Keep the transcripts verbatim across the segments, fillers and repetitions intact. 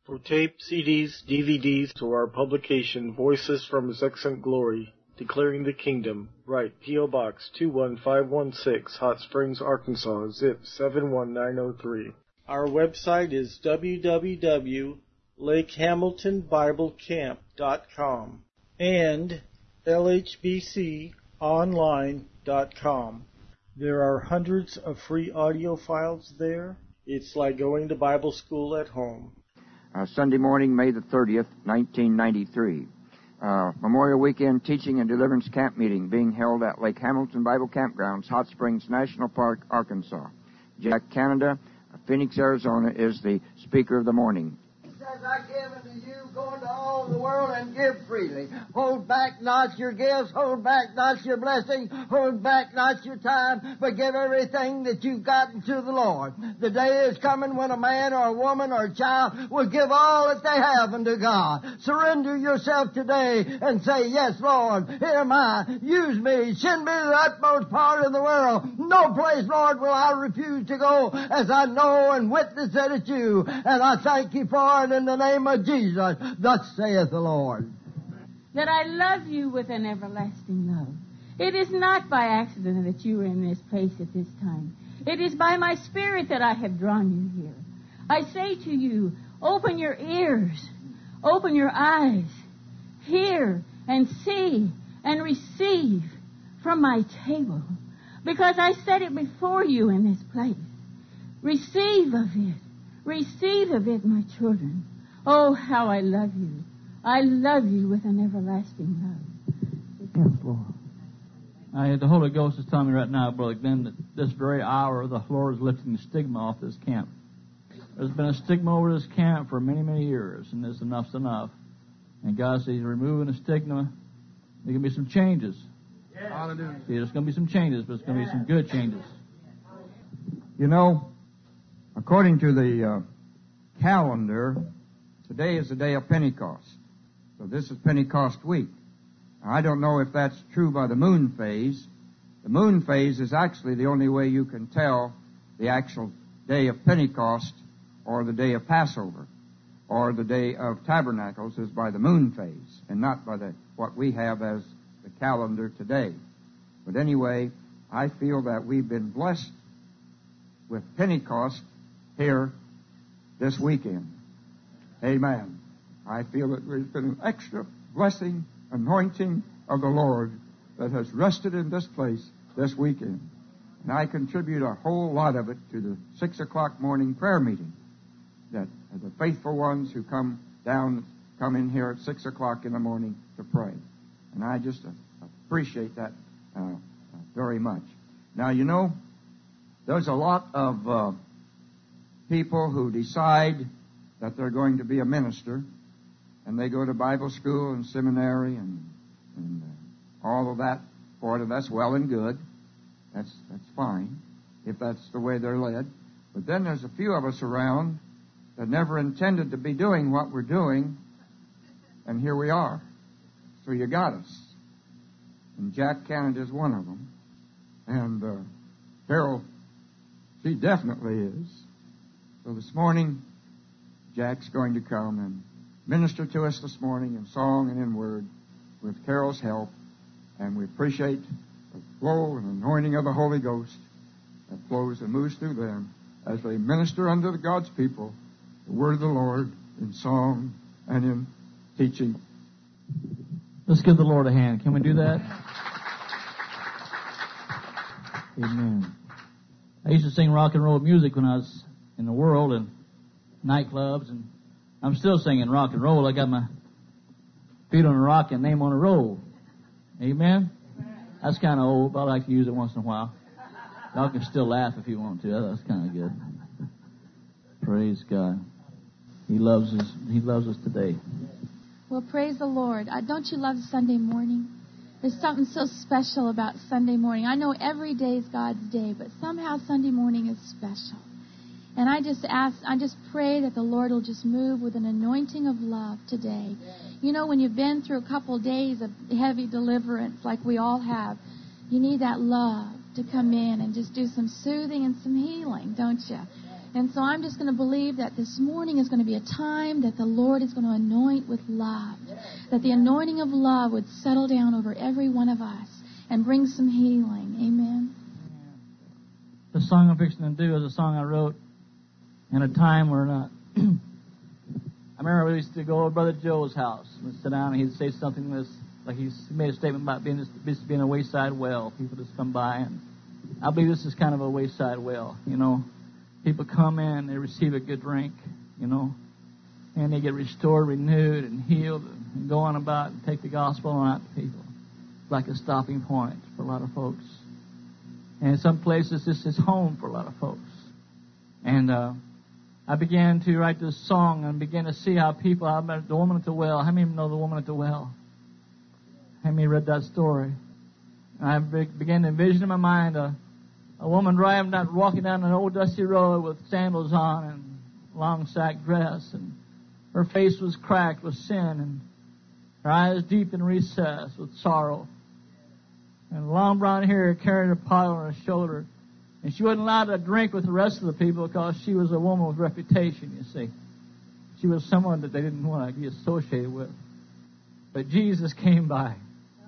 For tape, C Ds, D V Ds, to our publication, Voices from His Excellent Glory, Declaring the Kingdom, write P O. Box two one five one six, Hot Springs, Arkansas, zip seven one nine zero three. Our website is w w w dot lake hamilton bible camp dot com and l h b c online dot com. There are hundreds of free audio files there. It's like going to Bible school at home. Uh, Sunday morning, May the thirtieth, nineteen ninety-three. Uh, Memorial Weekend Teaching and Deliverance Camp Meeting being held at Lake Hamilton Bible Campgrounds, Hot Springs National Park, Arkansas. Jack Canada, Phoenix, Arizona, is the speaker of the morning. Says, I give unto you, go into all the world and give freely. Hold back not your gifts, hold back not your blessing, hold back not your time, but give everything that you've gotten to the Lord. The day is coming when a man or a woman or a child will give all that they have unto God. Surrender yourself today and say, yes, Lord, here am I. Use me. Send me to the utmost part of the world. No place, Lord, will I refuse to go, as I know and witness that it's you. And I thank you for it in the name of Jesus. Thus saith the Lord. That I love you with an everlasting love. It is not by accident that you are in this place at this time. It is by my Spirit that I have drawn you here. I say to you, open your ears, open your eyes, hear and see and receive from my table, because I set it before you in this place. Receive of it. Receive of it, my children. Oh, how I love you. I love you with an everlasting love. Yes, Lord. I, the Holy Ghost is telling me right now, Brother Glenn, that this very hour the Lord is lifting the stigma off this camp. There's been a stigma over this camp for many, many years, and this enough's enough. And God says He's removing the stigma. There can be some changes. Yes. Hallelujah. See, there's going to be some changes, but it's going to be some good changes. You know, according to the uh, calendar, today is the day of Pentecost. So this is Pentecost week. Now, I don't know if that's true by the moon phase. The moon phase is actually the only way you can tell the actual day of Pentecost or the day of Passover or the day of Tabernacles is by the moon phase and not by the what we have as the calendar today. But anyway, I feel that we've been blessed with Pentecost here this weekend. Amen. I feel that there's been an extra blessing, anointing of the Lord that has rested in this place this weekend. And I contribute a whole lot of it to the six o'clock morning prayer meeting that the faithful ones who come down, come in here at six o'clock in the morning to pray. And I just uh, appreciate that uh, uh, very much. Now, you know, there's a lot of uh, people who decide that they're going to be a minister, and they go to Bible school and seminary and, and uh, all of that for it. That's well and good. That's that's fine if that's the way they're led. But then there's a few of us around that never intended to be doing what we're doing, and here we are. So you got us. And Jack Canada is one of them. And uh, Carol, she definitely is. So this morning, Jack's going to come and minister to us this morning in song and in word with Carol's help. And we appreciate the flow and anointing of the Holy Ghost that flows and moves through them as they minister unto the God's people the word of the Lord in song and in teaching. Let's give the Lord a hand. Can we do that? Amen. I used to sing rock and roll music when I was in the world and nightclubs, and I'm still singing rock and roll. I got my feet on a rock and name on a roll. Amen? That's kind of old, but I like to use it once in a while. Y'all can still laugh if you want to. That's kind of good. Praise God. He loves us. He loves us today. Well, praise the Lord. Uh, don't you love Sunday morning? There's something so special about Sunday morning. I know every day is God's day, but somehow Sunday morning is special. And I just ask, I just pray that the Lord will just move with an anointing of love today. You know, when you've been through a couple days of heavy deliverance like we all have, you need that love to come in and just do some soothing and some healing, don't you? And so I'm just going to believe that this morning is going to be a time that the Lord is going to anoint with love. That the anointing of love would settle down over every one of us and bring some healing. Amen. The song I'm fixing to do is a song I wrote in a time where not. I remember we used to go to Brother Joe's house. We'd sit down and he'd say something this, like he made a statement about being this, this being a wayside well. People just come by, and I believe this is kind of a wayside well. You know, people come in, they receive a good drink, you know, and they get restored, renewed, and healed, and go on about and take the gospel on out to people. It's like a stopping point for a lot of folks. And in some places, this is home for a lot of folks. And uh, I began to write this song and began to see how people, how about the woman at the well. How many know the woman at the well? How many read that story? And I began to envision in my mind a, a woman driving down, walking down an old dusty road with sandals on and long sack dress, and her face was cracked with sin, and her eyes deep in recess with sorrow, and long brown hair carrying a pot on her shoulder. And she wasn't allowed to drink with the rest of the people because she was a woman with reputation, you see. She was someone that they didn't want to be associated with. But Jesus came by,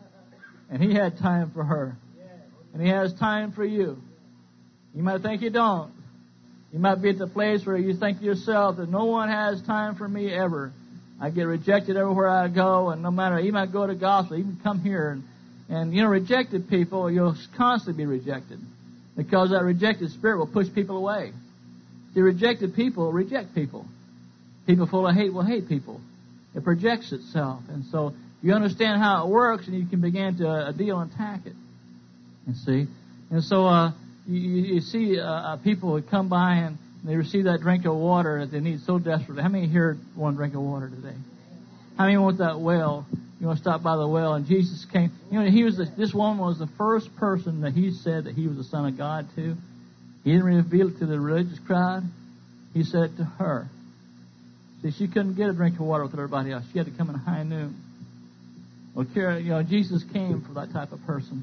and he had time for her. And he has time for you. You might think you don't. You might be at the place where you think to yourself that no one has time for me ever. I get rejected everywhere I go, and no matter, even I go to gospel, even come here, and, and you know, rejected people, you'll constantly be rejected. Because that rejected spirit will push people away. The rejected people reject people. People full of hate will hate people. It projects itself. And so you understand how it works, and you can begin to uh, deal and attack it. You see? And so uh, you, you see uh, people would come by and they receive that drink of water that they need so desperately. How many here want a drink of water today? How many want that well? You want to stop by the well? And Jesus came. You know, he was the, this woman was the first person that he said that he was the Son of God to. He didn't reveal it to the religious crowd. He said it to her. See, she couldn't get a drink of water with everybody else. She had to come in high noon. Well, you know, Jesus came for that type of person.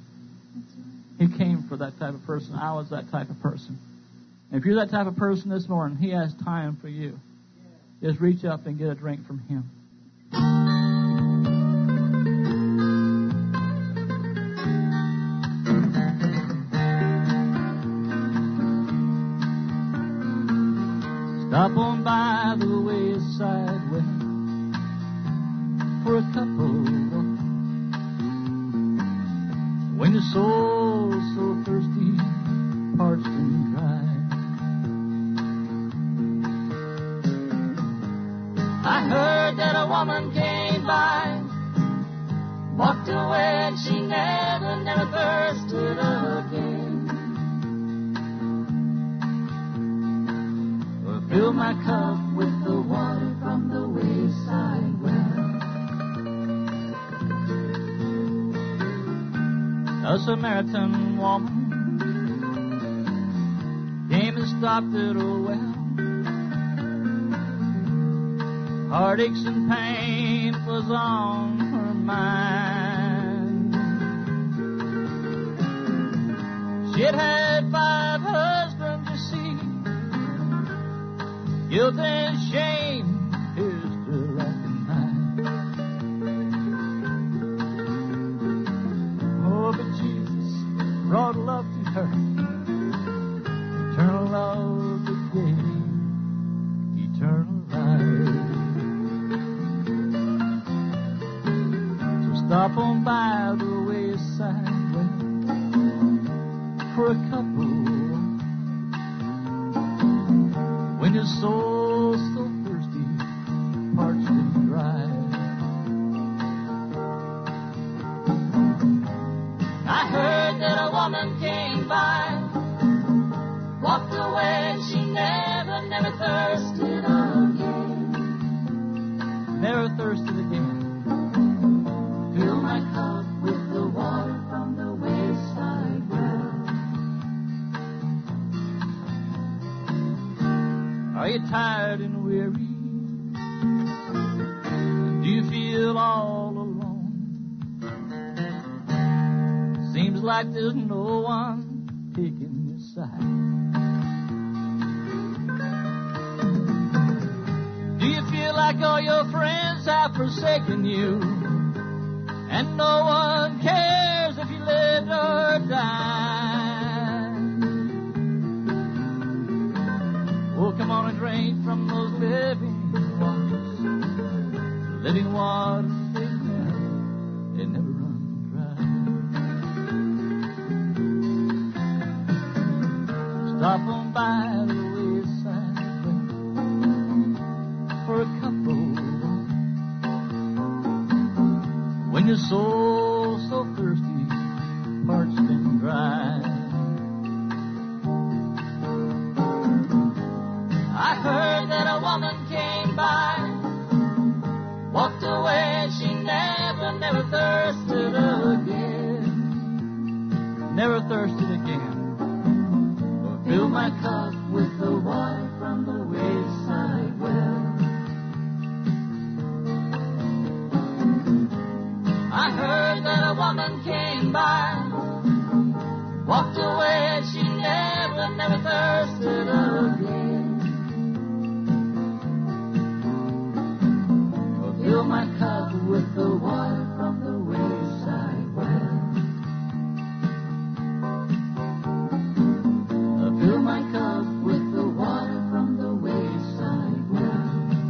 He came for that type of person. I was that type of person. And if you're that type of person this morning, he has time for you. Just reach up and get a drink from him. Stop on by the wayside well for a couple when your soul's so thirsty, parched and dry. I heard that a woman came by, walked away, and she never, never thirsted again. Fill my cup with the water from the wayside well. A Samaritan woman came and stopped at a well. Heartaches and pain was on her mind. She had had five husbands, you see. Guilt and shame is still recognized. Oh, but Jesus brought love to her, eternal love that gave eternal life. So stop on by the wayside well for a couple. When your soul's so thirsty, parched and dry. I heard that a woman came by, walked away, and she never, never thirsted again. Never thirsted again. Fill my cup with the water from the wayside well. Are you tired and weary? Do you feel all alone? Seems like there's no one taking your side. like all your friends have forsaken you, and no one cares if you live or die. Oh, come on and drink from those living waters, living waters, they never, they never run dry. Stop on by the wayside for a cup of water when your soul's so thirsty, parched and dry. I heard that a woman came by, walked away, she never, never thirsted again. Never thirsted again. Or fill my cup with the water from the wayside well. I heard that a woman came by, walked away, she never, never thirsted again. Fill my cup with the water from the wayside well. Fill my cup with the water from the wayside well.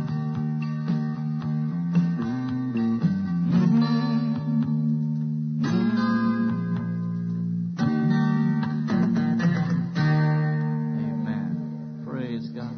Mm-hmm. Mm-hmm. Amen. Praise God.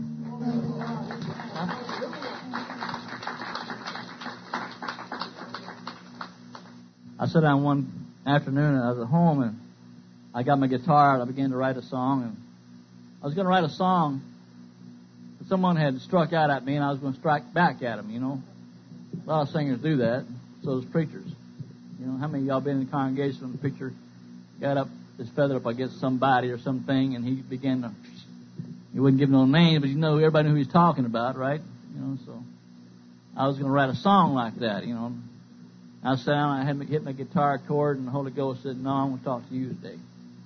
I sat down one afternoon and I was at home and I got my guitar and I began to write a song, and I was going to write a song, but someone had struck out at me and I was going to strike back at him, you know. A lot of singers do that, so does preachers. You know, how many of y'all been in the congregation when the preacher got up, his feather up against somebody or something, and he began to, he wouldn't give no name, but you know, everybody knew who he was talking about, right? You know, so I was going to write a song like that, you know. I sat down, I had hit my guitar chord, and the Holy Ghost said, no, I'm going to talk to you today.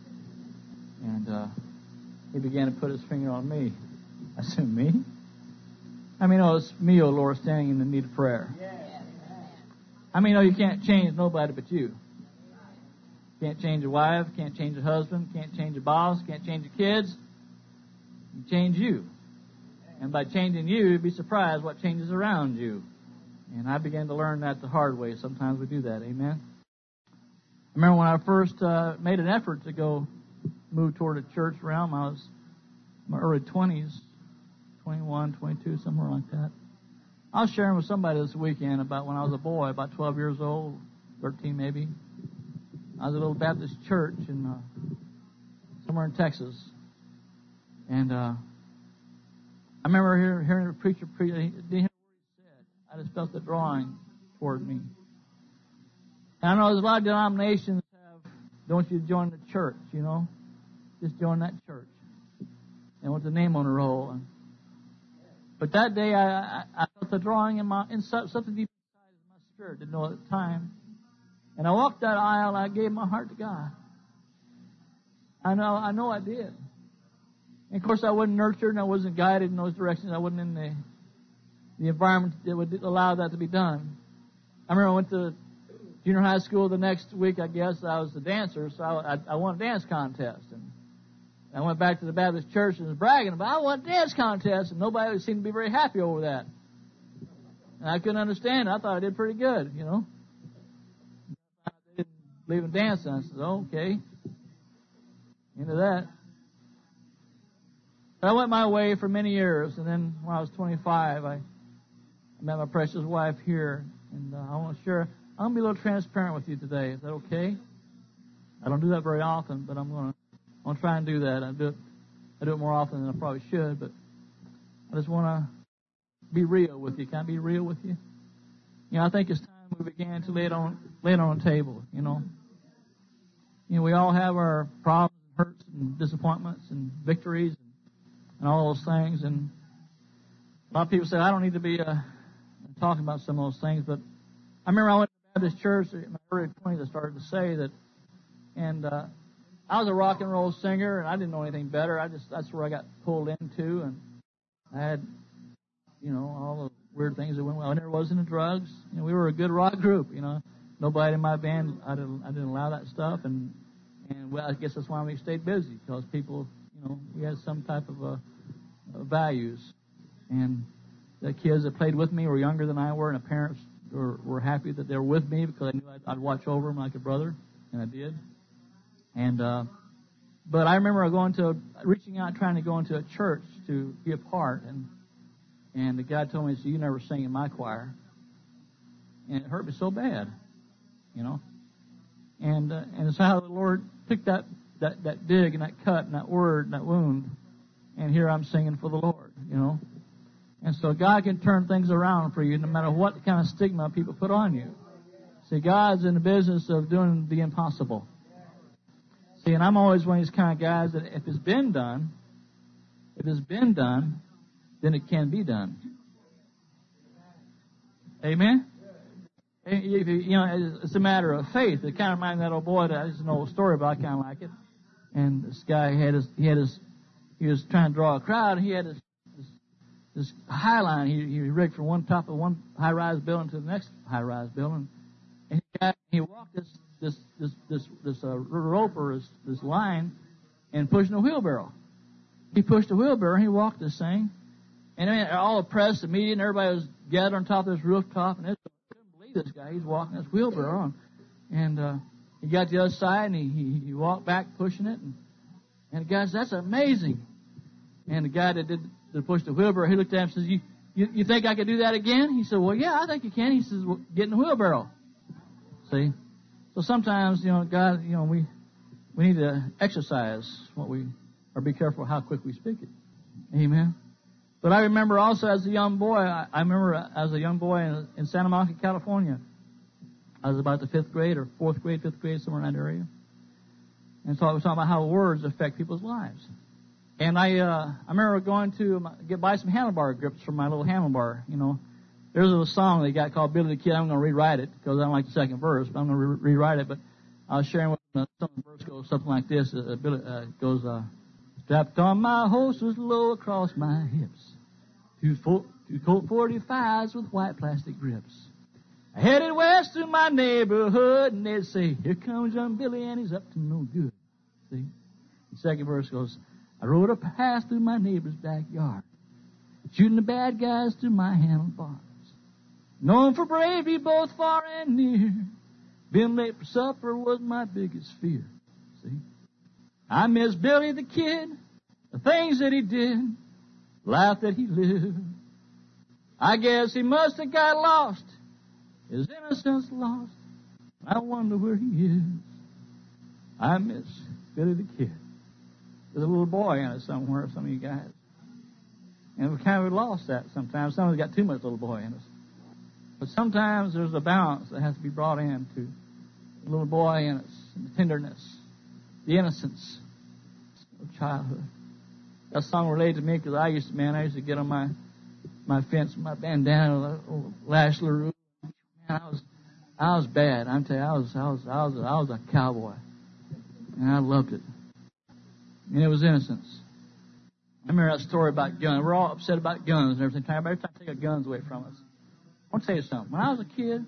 And uh, he began to put his finger on me. I said, me? I mean, oh, it's me, oh Lord, standing in the need of prayer. I mean, oh, you can't change nobody but you. Can't change a wife, can't change a husband, can't change a boss, can't change your kids. You change you. And by changing you, you'd be surprised what changes around you. And I began to learn that the hard way. Sometimes we do that. Amen. I remember when I first uh, made an effort to go move toward a church realm. I was in my early twenties, twenty-one, twenty-two, somewhere like that. I was sharing with somebody this weekend about when I was a boy, about twelve years old, thirteen maybe. I was at a little Baptist church in uh, somewhere in Texas. And uh, I remember hearing, hearing a preacher preach. I just felt the drawing toward me. And I know there's a lot of denominations have, don't want you to join the church, you know. Just join that church. They want the name on the roll. But that day I, I, I felt the drawing in my in something deep inside of my spirit, didn't know at the time. And I walked that aisle and I gave my heart to God. I know I know I did. And of course I wasn't nurtured and I wasn't guided in those directions. I wasn't in the the environment that would allow that to be done. I remember I went to junior high school the next week, I guess. I was a dancer, so I, I, I won a dance contest. And I went back to the Baptist church and was bragging about, I won a dance contest, and nobody seemed to be very happy over that. And I couldn't understand it. I thought I did pretty good, you know. They didn't believe in dancing. I said, oh, okay. Into that. But I went my way for many years, and then when I was twenty-five, I I met my precious wife here, and uh, I want to share. I'm going to be a little transparent with you today. Is that okay? I don't do that very often, but I'm going to I'm going to try and do that. I do it I do it more often than I probably should, but I just want to be real with you. Can I be real with you? You know, I think it's time we began to lay it on lay it on the table. You know, you know, we all have our problems, hurts, and disappointments, and victories, and, and all those things. And a lot of people say I don't need to be uh, talking about some of those things, but I remember I went to Baptist church in my early twenties. I started to say that, and uh, I was a rock and roll singer, and I didn't know anything better. I just that's where I got pulled into, and I had, you know, all the weird things that went well. I never was into drugs. You know, we were a good rock group. You know, nobody in my band, I didn't, I didn't allow that stuff, and and well, I guess that's why we stayed busy, because people, you know, we had some type of uh, uh, values, and the kids that played with me were younger than I were, and the parents were, were happy that they were with me because I knew I'd, I'd watch over them like a brother, and I did. And uh, but I remember going to reaching out, trying to go into a church to be a part, and and the guy told me, "So you never sing in my choir," and it hurt me so bad, you know. And uh, and it's how the Lord took that, that that dig and that cut and that word and that wound, and here I'm singing for the Lord, you know. And so God can turn things around for you, no matter what kind of stigma people put on you. See, God's in the business of doing the impossible. See, and I'm always one of these kind of guys that if it's been done, if it's been done, then it can be done. Amen? You know, it's a matter of faith. It kind of reminds me of that old boy that there's an old story about. I kind of like it. And this guy had his, he had his, he was trying to draw a crowd. And he had his, this, this high line. He, he rigged from one top of one high-rise building to the next high-rise building. And he, got, he walked this, this, this, this, this uh, rope or this, this line, and pushing a wheelbarrow. He pushed a wheelbarrow. And he walked this thing, and I mean, all the press, the media, and everybody was gathered on top of this rooftop, and it's this guy, he's walking this wheelbarrow on. And uh, he got to the other side, and he, he, he walked back pushing it. And, and the guy said, "That's amazing." And the guy that did that pushed the wheelbarrow, he looked at him and says, you, you, you think I could do that again? He said, "Well, yeah, I think you can." He says, "Well, get in the wheelbarrow." See? So sometimes, you know, God, you know, we we need to exercise what we, or be careful how quick we speak it. Amen. But I remember also as a young boy, I, I remember as a young boy in, in Santa Monica, California. I was about the fifth grade or fourth grade, fifth grade, somewhere in that area. And so I was talking about how words affect people's lives. And I uh, I remember going to get buy some handlebar grips for my little handlebar. You know, there's a little song they got called Billy the Kid. I'm going to rewrite it because I don't like the second verse, but I'm going to re- rewrite it. But I was sharing with them, some of the verse goes something like this. Uh, Billy, uh, it goes, uh, strapped on my horse was low across my hips. Two, four, two Colt forty-fives with white plastic grips. I headed west through my neighborhood, and they'd say, "Here comes young Billy, and he's up to no good." See? The second verse goes, I rode a path through my neighbor's backyard, shooting the bad guys through my handlebars. Known for bravery both far and near, being late for supper was my biggest fear. See? I miss Billy the Kid, the things that he did, life that he lived. I guess he must have got lost, his innocence lost. I wonder where he is. I miss Billy the Kid. There's a little boy in it somewhere, some of you guys. And we kind of lost that sometimes. Some of us got too much little boy in us. But sometimes there's a balance that has to be brought in to the little boy in us, the tenderness, the innocence of childhood. That song related to me because I used to, man, I used to get on my my fence, my bandana, lash LaRue. Man, I was, I was bad. I'm telling you, I was, I was, I was, I was a cowboy, and I loved it. And it was innocence. I remember that story about guns. We're all upset about guns and everything. Everybody trying to take our guns away from us. I want to tell you something. When I was a kid,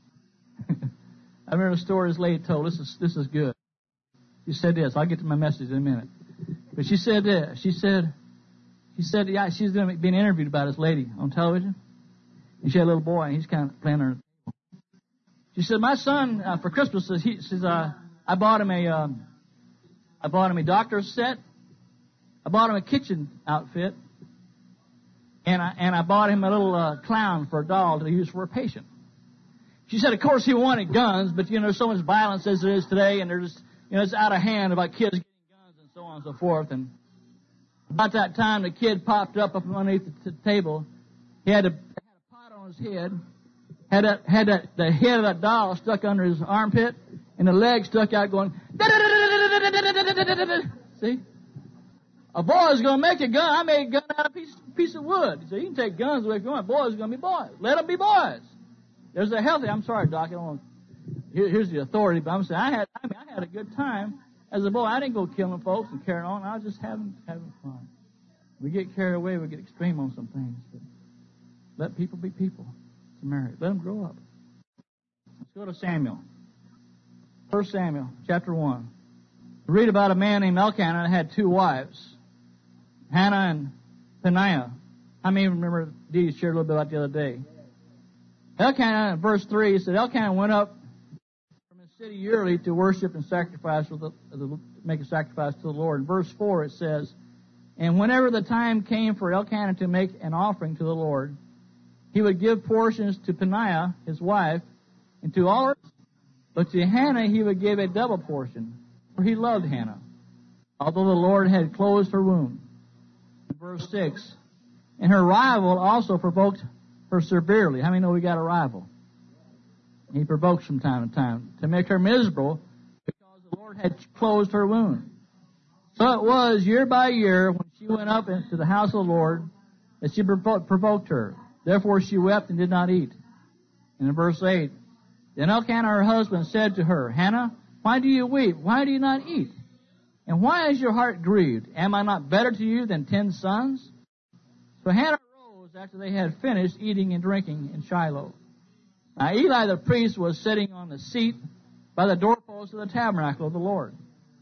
I remember a story this lady told. This is this is good. She said this. I'll get to my message in a minute. But she said this. She said, she said, yeah, she's going to be being interviewed by this lady on television. And she had a little boy, and he's kind of playing her. She said, my son uh, for Christmas says he says uh, I bought him a um, I bought him a doctor's set. I bought him a kitchen outfit, and I and I bought him a little uh, clown for a doll to use for a patient. She said, of course, he wanted guns, but you know, there's so much violence as there is today, and there's you know, it's out of hand about kids getting guns and so on and so forth. And about that time, the kid popped up up underneath the t- table. He had a had a pot on his head, had a, had a, the head of that doll stuck under his armpit, and the leg stuck out going. See. A boy's going to make a gun. I made a gun out of a piece, piece of wood. So you can take guns away from one. Boys are going to be boys. Let them be boys. There's a healthy. I'm sorry, Doc. I don't want, here, here's the authority. But I'm saying I had. I mean, I had a good time as a boy. I didn't go killing folks and carrying on. I was just having having fun. We get carried away. We get extreme on some things. But Let people be people to marry. Let them grow up. Let's go to Samuel. First Samuel, chapter one. We read about a man named Elkanah that had two wives, Hannah and Peninnah. How many remember Dee shared a little bit about the other day? Elkanah, in verse three, said, Elkanah went up from his city yearly to worship and sacrifice, with the, the, make a sacrifice to the Lord. In verse four it says, and whenever the time came for Elkanah to make an offering to the Lord, he would give portions to Peninnah, his wife, and to all her, but to Hannah he would give a double portion, for he loved Hannah, although the Lord had closed her womb. In verse six, and her rival also provoked her severely. How many know we got a rival? He provokes from time to time to make her miserable because the Lord had closed her womb. So it was year by year when she went up into the house of the Lord that she provoked her. Therefore she wept and did not eat. And in verse eight, then Elkanah her husband said to her, Hannah, why do you weep? Why do you not eat? And why is your heart grieved? Am I not better to you than ten sons? So Hannah arose after they had finished eating and drinking in Shiloh. Now Eli the priest was sitting on the seat by the doorpost of the tabernacle of the Lord.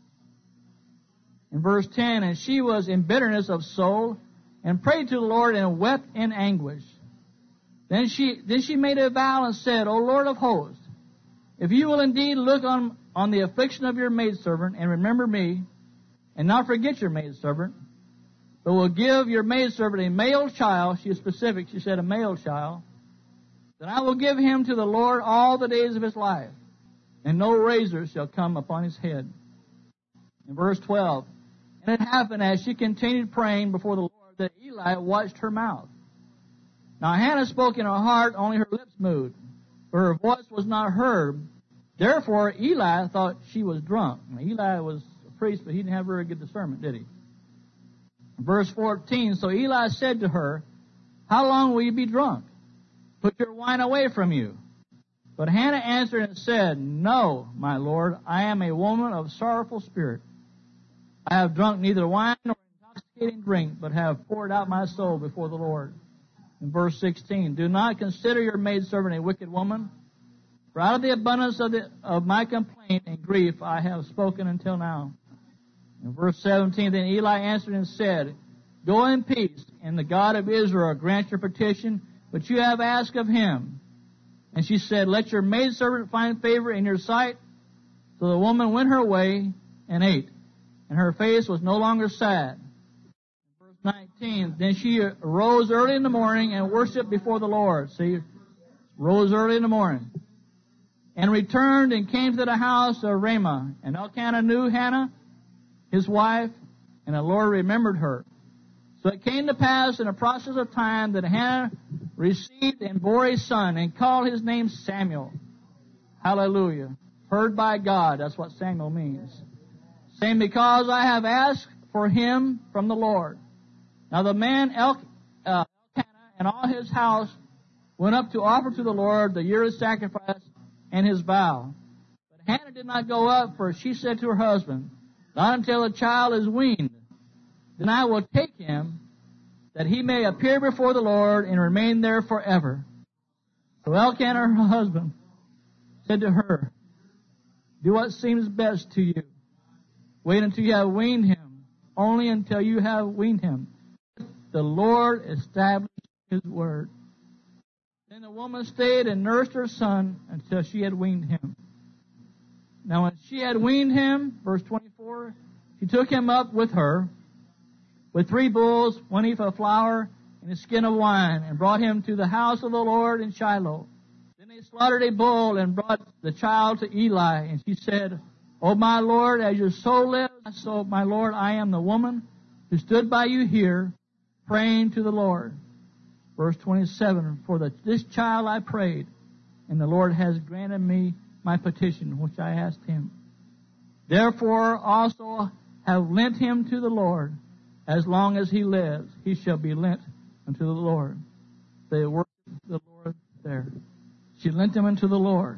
In verse ten, and she was in bitterness of soul, and prayed to the Lord, and wept in anguish. Then she then she made a vow and said, O Lord of hosts, if you will indeed look on, on the affliction of your maidservant, and remember me, and not forget your maidservant, but will give your maidservant a male child, she is specific, she said a male child, then I will give him to the Lord all the days of his life, and no razor shall come upon his head. In verse twelve, and it happened as she continued praying before the Lord that Eli watched her mouth. Now Hannah spoke in her heart, only her lips moved, for her voice was not heard. Therefore Eli thought she was drunk. Now, Eli was a priest, but he didn't have very good discernment, did he? Verse fourteen, so Eli said to her, how long will you be drunk? Put your wine away from you. But Hannah answered and said, no, my Lord, I am a woman of sorrowful spirit. I have drunk neither wine nor intoxicating drink, but have poured out my soul before the Lord. In verse sixteen, do not consider your maidservant a wicked woman, for out of the abundance of, the, of my complaint and grief I have spoken until now. In verse seventeen, then Eli answered and said, go in peace, and the God of Israel grant your petition, which you have asked of him. And she said, let your maidservant find favor in your sight. So the woman went her way and ate, and her face was no longer sad. In verse nineteen, then she arose early in the morning and worshipped before the Lord. See, rose early in the morning. And returned and came to the house of Ramah. And Elkanah knew Hannah, his wife, and the Lord remembered her. So it came to pass in the process of time that Hannah received and bore a son and called his name Samuel. Hallelujah. Heard by God. That's what Samuel means. Saying, because I have asked for him from the Lord. Now the man El- uh, Elkanah and all his house went up to offer to the Lord the yearly sacrifice and his vow. But Hannah did not go up, for she said to her husband, not until the child is weaned. Then I will take him, that he may appear before the Lord and remain there forever. So Elkanah, her husband, said to her, do what seems best to you. Wait until you have weaned him, only until you have weaned him. The Lord established his word. Then the woman stayed and nursed her son until she had weaned him. Now when she had weaned him, verse twenty-four, she took him up with her, with three bulls, one ephah of flour, and a skin of wine, and brought him to the house of the Lord in Shiloh. Then they slaughtered a bull and brought the child to Eli, and she said, O my Lord, as your soul lives, so my Lord, I am the woman who stood by you here, praying to the Lord. Verse twenty-seven, for the, this child I prayed, and the Lord has granted me my petition, which I asked him. Therefore also have lent him to the Lord. As long as he lives, he shall be lent unto the Lord. They worship the Lord there. She lent him unto the Lord.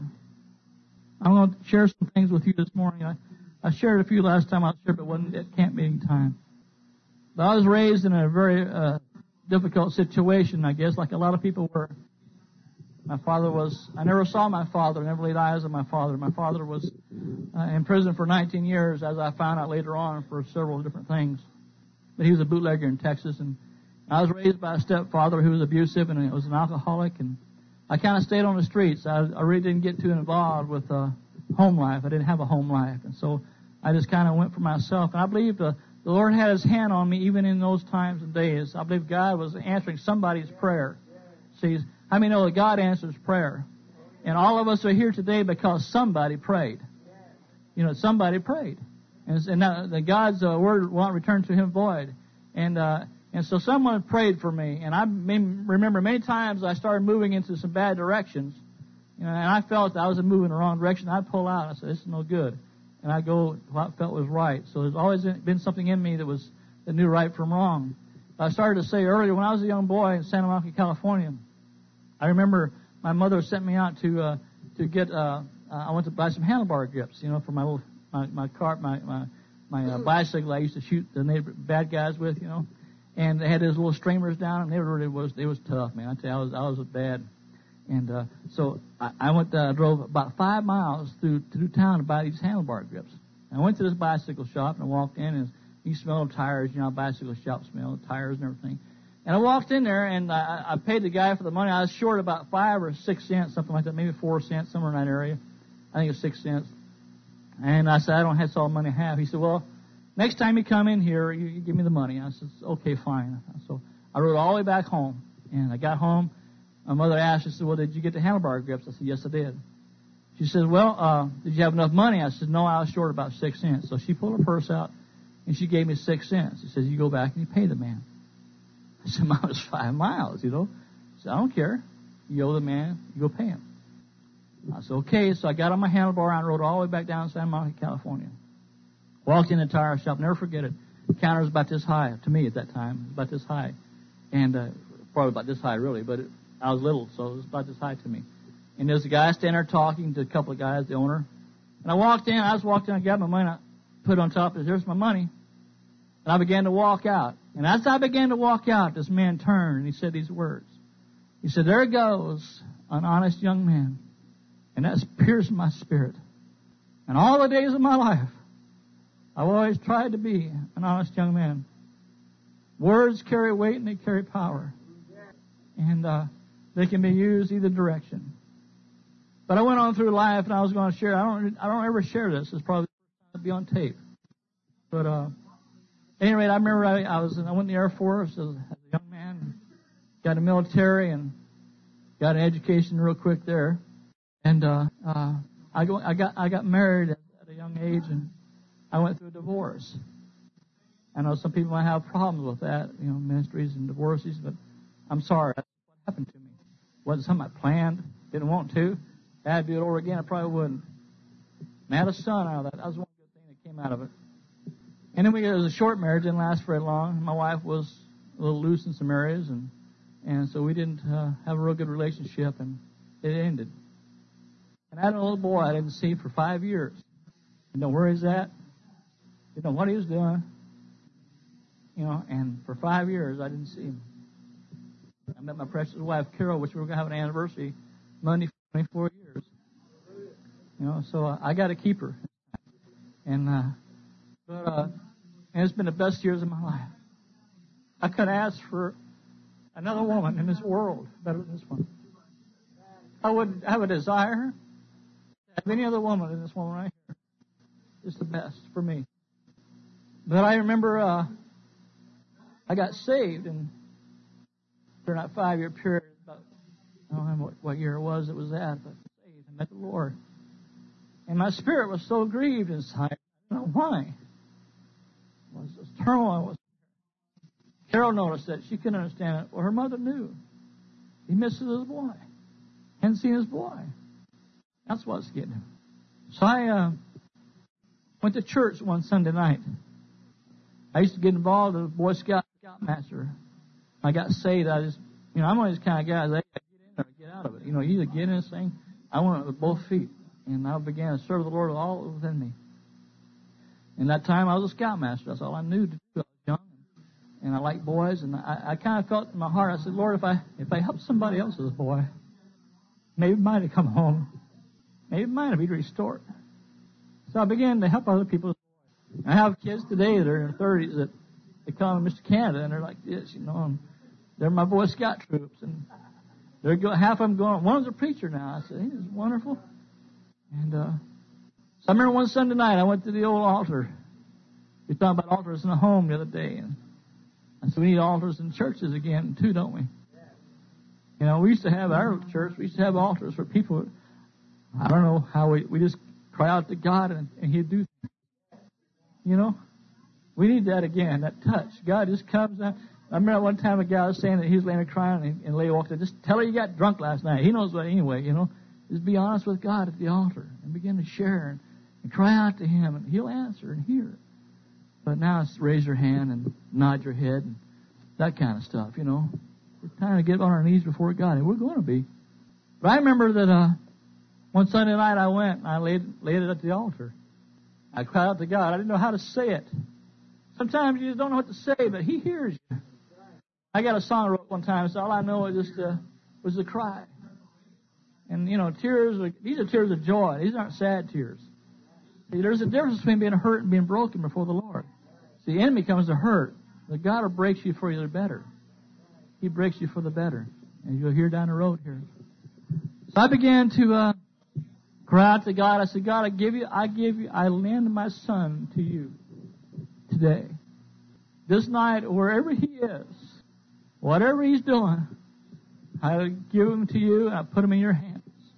I'm going to share some things with you this morning. I, I shared a few last time. I'll share, but it wasn't at camp meeting time. But I was raised in a very uh, difficult situation, I guess, like a lot of people were. My father was, I never saw my father, never laid eyes on my father. My father was uh, in prison for nineteen years, as I found out later on, for several different things. But he was a bootlegger in Texas, and I was raised by a stepfather who was abusive and was an alcoholic, and I kind of stayed on the streets. I, I really didn't get too involved with uh, home life. I didn't have a home life, and so I just kind of went for myself. And I believe the, the Lord had His hand on me even in those times and days. I believe God was answering somebody's prayer. See, how many know that God answers prayer? And all of us are here today because somebody prayed. You know, somebody prayed. And, and now, the God's uh, word won't return to Him void. And uh, and so someone prayed for me. And I may, remember many times I started moving into some bad directions. You know, and I felt that I was moving in the wrong direction. I'd pull out. I said, this is no good. And I'd go what I felt was right. So there's always been something in me that was that knew right from wrong. I started to say earlier, when I was a young boy in Santa Monica, California, I remember my mother sent me out to uh, to get. Uh, uh, I went to buy some handlebar grips, you know, for my little my my car, my my my uh, bicycle. I used to shoot the neighbor, bad guys with, you know, and they had those little streamers down, and they really was they was tough, man. I tell you, I was I was bad, and uh, so I, I went uh, drove about five miles through through town to buy these handlebar grips. And I went to this bicycle shop and I walked in, and you smell tires, you know, bicycle shop smell tires and everything. And I walked in there, and I, I paid the guy for the money. I was short about five or six cents, something like that, maybe four cents, somewhere in that area. I think it was six cents. And I said, I don't have all the money I have. He said, well, next time you come in here, you, you give me the money. I said, okay, fine. So I rode all the way back home. And I got home. My mother asked, she said, well, did you get the handlebar grips? I said, yes, I did. She said, well, uh, did you have enough money? I said, no, I was short about six cents. So she pulled her purse out, and she gave me six cents. She said, you go back and you pay the man. I said, Mom, it's five miles, you know. I said, I don't care. You owe the man, you go pay him. I said, okay. So I got on my handlebar and rode all the way back down to Santa Monica, California. Walked in the tire shop, never forget it. The counter was about this high, to me at that time. It was about this high. And uh, probably about this high, really, but it, I was little, so it was about this high to me. And there's a guy standing there talking to a couple of guys, the owner. And I walked in, I was walked in, I got my money, I put it on top, and here's my money. And I began to walk out. And as I began to walk out, this man turned and he said these words. He said, there goes an honest young man. And that's pierced my spirit. And all the days of my life, I've always tried to be an honest young man. Words carry weight and they carry power. And uh, they can be used either direction. But I went on through life and I was going to share. I don't I don't ever share this. It's probably going to be on tape. But uh, at any rate, I remember I, I was I went in the Air Force as a young man, got in the military and got an education real quick there, and uh, uh, I go I got I got married at, at a young age, and I went through a divorce. I know some people might have problems with that, you know, ministries and divorces, but I'm sorry, that's what happened to me. It wasn't something I planned, didn't want to. If I had to do it over again, I probably wouldn't. And I had a son out of that. That was one good thing that came out of it. And then we, it was a short marriage, didn't last very long. My wife was a little loose in some areas, and and so we didn't uh, have a real good relationship, and it ended. And I had a little boy I didn't see for five years. Didn't know where he's at. Didn't know what he was doing. You know, and for five years I didn't see him. I met my precious wife, Carol, which we were going to have an anniversary Monday for twenty-four years. You know, so uh, I got to keep her. And, uh, but, uh, and it's been the best years of my life. I couldn't ask for another woman in this world better than this one. I would have a desire to have any other woman than this woman right here. It's the best for me. But I remember, uh, I got saved, and during that five-year period, about, I don't remember what, what year it was it was at, but saved and met the Lord. And my spirit was so grieved inside. I don't know why. It was this turmoil. Was Carol noticed that. She couldn't understand it. Well, her mother knew. He misses his boy. Hadn't seen his boy. That's what's getting him. So I uh, went to church one Sunday night. I used to get involved with a Boy Scout Scoutmaster. I got saved. I just, you know, I'm one of these kind of guys. I get in or get out of it. You know, you either get in this thing. I went with both feet. And I began to serve the Lord with all that was within me. In that time, I was a scoutmaster. That's all I knew to do. I was young. and I like boys, and I, I kind of felt in my heart, I said, Lord, if I if I help somebody else's boy, maybe mine would come home. Maybe mine would be restored. So I began to help other people's boys. I have kids today that are in their thirties that they call them Mister Canada, and they're like this, you know, and they're my Boy Scout troops, and they're go, half of them going, one's a preacher now. I said, hey, this is wonderful. And uh, so I remember one Sunday night, I went to the old altar. We talked about altars in the home the other day, and I said, we need altars in churches again, too, don't we? You know, we used to have our church, we used to have altars for people. I don't know how we, we just cry out to God, and, and He'd do things. You know, we need that again, that touch. God just comes out. I remember one time a guy was saying that he was laying there crying, and, and lady walked in. Just tell her you got drunk last night. He knows what anyway, you know. Just be honest with God at the altar and begin to share and, and cry out to Him, and He'll answer and hear it. But now it's raise your hand and nod your head and that kind of stuff, you know. It's time to get on our knees before God, and we're going to be. But I remember that uh, one Sunday night I went and I laid, laid it at the altar. I cried out to God. I didn't know how to say it. Sometimes you just don't know what to say, but He hears you. I got a song I wrote one time, so all I know is just uh, was the cry. And, you know, tears, are, these are tears of joy. These aren't sad tears. See, there's a difference between being hurt and being broken before the Lord. See, the enemy comes to hurt, but God will break you for the better. He breaks you for the better, as you'll hear down the road here. So I began to uh, cry out to God. I said, God, I give you, I give you, I lend my son to you today. This night, wherever he is, whatever he's doing, I give him to you and I put him in your hands.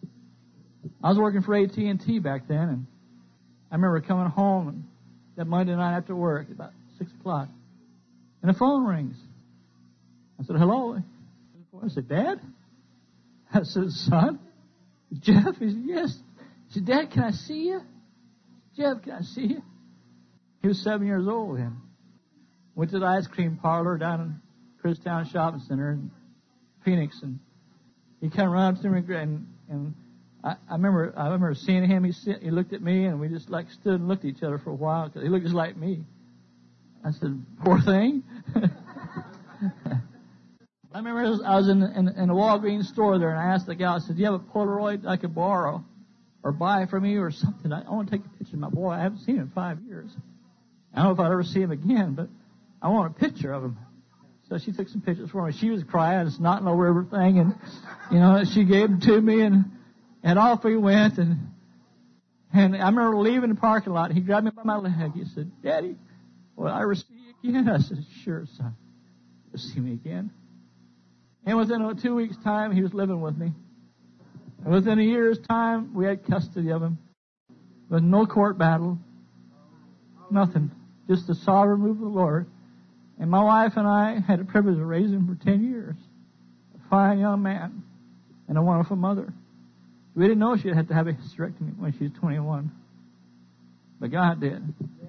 I was working for A T and T back then, and I remember coming home and that Monday night after work, about six o'clock, and the phone rings. I said, hello. I said, Dad? I said, son? Jeff? He said, yes. He said, Dad, can I see you? Jeff, can I see you? He was seven years old then. Went to the ice cream parlor down in Christown Shopping Center in Phoenix, and he kind of ran up to me, and, and I, I remember I remember seeing him. He sit, he looked at me, and we just like stood and looked at each other for a while because he looked just like me. I said, poor thing. I remember I was, I was in, in, in a Walgreens store there, and I asked the guy, I said, do you have a Polaroid I could borrow or buy from you or something? I, I want to take a picture of my boy. I haven't seen him in five years. I don't know if I'd ever see him again, but I want a picture of him. So she took some pictures for me. She was crying and snotting over everything, and, you know, she gave them to me, and, and off we went, and, and I remember leaving the parking lot, and he grabbed me by my leg. He said, Daddy, will I ever see you again? I said, sure, son. You'll see me again. And within a two weeks' time, he was living with me. And within a year's time, we had custody of him. With no court battle. Nothing. Just the sovereign move of the Lord. And my wife and I had the privilege of raising him for ten years. A fine young man. And a wonderful mother. We didn't know she had to have a hysterectomy when she was twenty-one. But God did.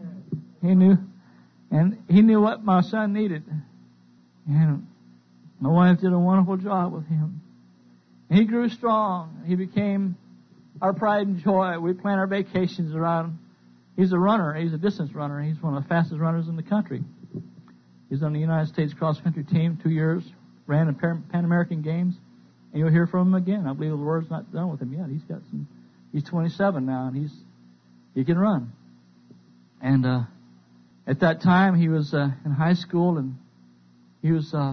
He knew. And He knew what my son needed. And my wife did a wonderful job with him. And he grew strong. He became our pride and joy. We plan our vacations around. He's a runner. He's a distance runner. He's one of the fastest runners in the country. He's on the United States cross-country team two years, ran the Pan American Games. And you'll hear from him again. I believe the Lord's not done with him yet. He's got some. He's twenty-seven now, and he's he can run. And uh, at that time, he was uh, in high school, and he was uh,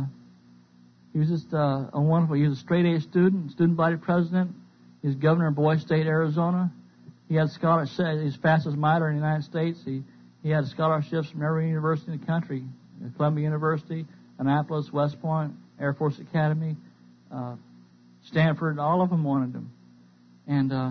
he was just uh, a wonderful. He was a straight A student, student body president. He was governor of Boise State, Arizona. He had scholarships. He's fastest miler in the United States. He he had scholarships from every university in the country: Columbia University, Annapolis, West Point, Air Force Academy, uh, Stanford. All of them wanted him. And uh,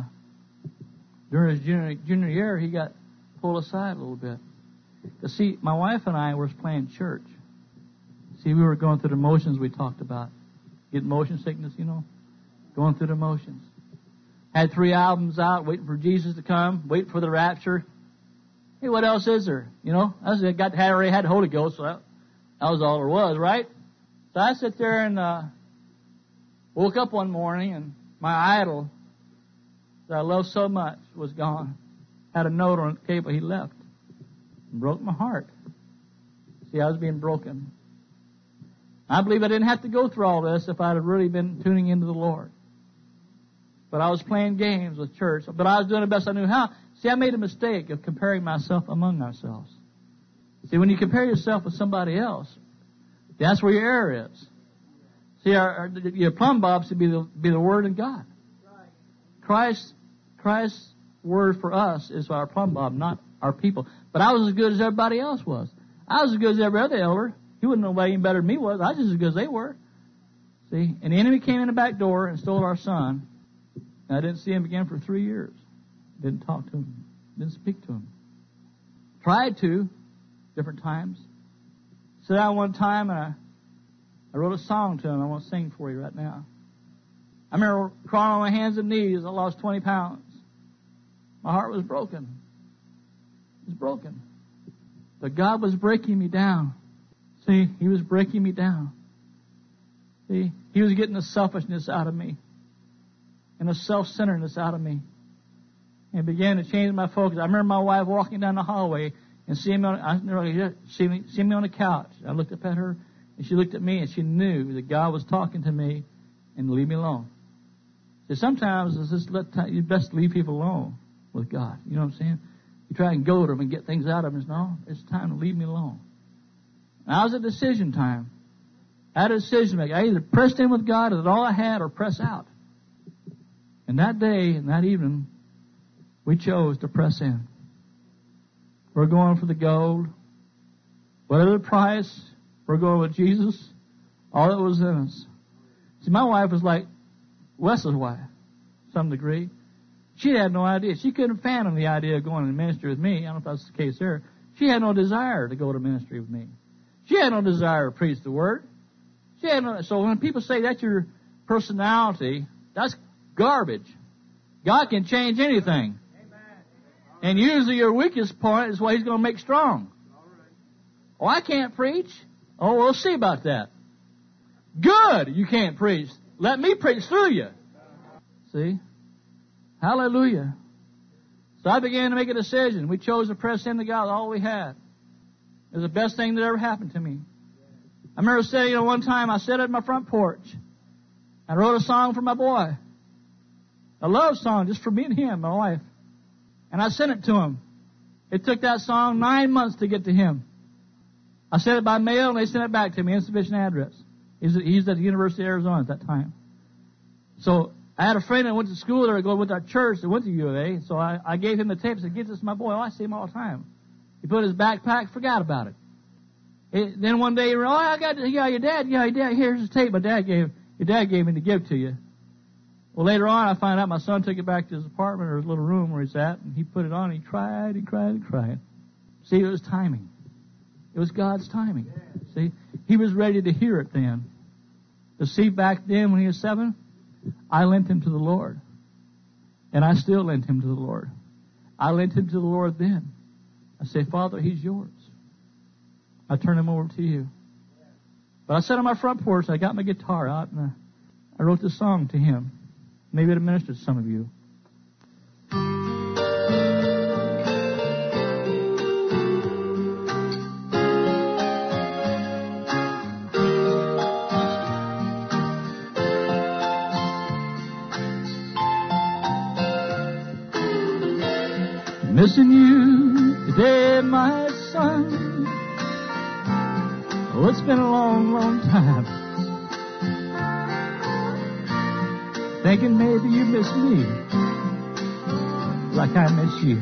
during his junior, junior year, he got pulled aside a little bit. Because, see, my wife and I were playing church. See, we were going through the motions we talked about. Getting motion sickness, you know. Going through the motions. Had three albums out, waiting for Jesus to come, waiting for the rapture. Hey, what else is there? You know, I was, got, had, already had the Holy Ghost, so that, that was all there was, right? So I sat there and uh, woke up one morning, and my idol that I loved so much was gone. Had a note on the table. He left. It broke my heart. See, I was being broken. I believe I didn't have to go through all this if I'd have really been tuning into the Lord. But I was playing games with church. But I was doing the best I knew how. See, I made a mistake of comparing myself among ourselves. See, when you compare yourself with somebody else, that's where your error is. See, our, our, your plumb bob should be the, be the Word of God. Christ, Christ's Word for us is our plumb bob, not our people. But I was as good as everybody else was. I was as good as every other elder. He wouldn't know any better than me was. I was just as good as they were. See, and the enemy came in the back door and stole our son. And I didn't see him again for three years. Didn't talk to him. Didn't speak to him. Tried to, different times. Sat down one time and I, I wrote a song to him. I want to sing for you right now. I remember crawling on my hands and knees. I lost twenty pounds. My heart was broken. It was broken. But God was breaking me down. See, He was breaking me down. See, He was getting the selfishness out of me and the self-centeredness out of me, and began to change my focus. I remember my wife walking down the hallway and seeing me on, I, see me, see me on the couch. I looked up at her, and she looked at me, and she knew that God was talking to me and to leave me alone. See, sometimes it's just let, you best leave people alone with God. You know what I'm saying? You try and goad them and get things out of them. It's, no, it's time to leave me alone. Now, it was a decision time. I had a decision to make. I either pressed in with God, and all I had, or press out. And that day and that evening, we chose to press in. We're going for the gold. Whatever the price, we're going with Jesus. All that was in us. See, my wife was like Wes's wife, to some degree. She had no idea. She couldn't fathom the idea of going to ministry with me. I don't know if that's the case there. She had no desire to go to ministry with me. She had no desire to preach the Word. She had no, so when people say that's your personality, that's garbage. God can change anything. And usually your weakest point is what He's going to make strong. Oh, I can't preach. Oh, we'll see about that. Good, you can't preach. Let me preach through you. See? Hallelujah. So I began to make a decision. We chose to press into God with all we had. It was the best thing that ever happened to me. I remember saying, you know, one time I sat at my front porch. I wrote a song for my boy. A love song just for me and him, my wife. And I sent it to him. It took that song nine months to get to him. I sent it by mail, and they sent it back to me, insufficient address. He's, he's at the University of Arizona at that time. So I had a friend that went to school there, going with our church that went to U of A. So I, I gave him the tape and said, "Give this to my boy." Oh, I see him all the time. He put it in his backpack, forgot about it. it then one day, he went, "Oh, I got yeah, your dad, yeah, your dad. Here's the tape my dad gave. Your dad gave me to give to you." Well, later on, I find out my son took it back to his apartment or his little room where he's at, and he put it on. And he cried, he cried, he cried. See, it was timing. It was God's timing. See, He was ready to hear it then. To see back then when he was seven, I lent him to the Lord. And I still lent him to the Lord. I lent him to the Lord then. I say, "Father, he's yours. I turn him over to you." But I sat on my front porch, I got my guitar out, and I, I wrote this song to him. Maybe it'll minister to some of you. Missing you today, my son. Oh, it's been a long, long time. Thinking maybe you miss me like I miss you.